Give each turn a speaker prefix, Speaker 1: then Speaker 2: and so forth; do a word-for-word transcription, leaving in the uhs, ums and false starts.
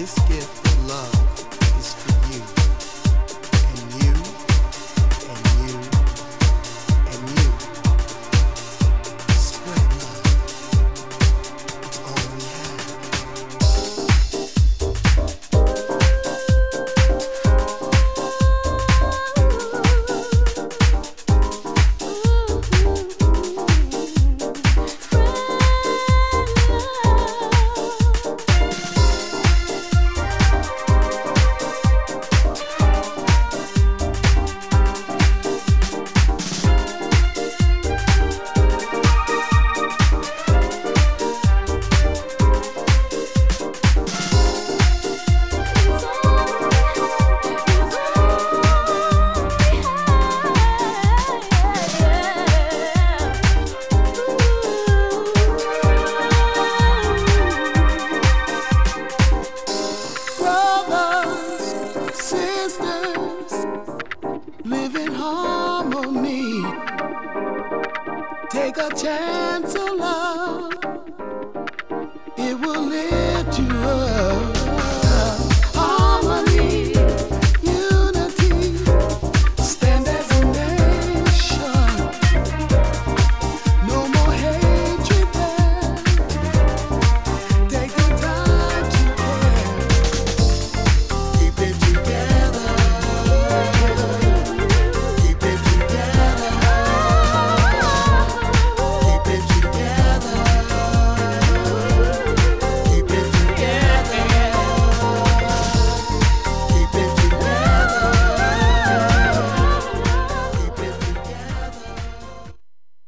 Speaker 1: This gift of love is for you, and you, and you, and you. Spread love. It's all we have. Live in harmony. Take a chance of love. It will lift you up.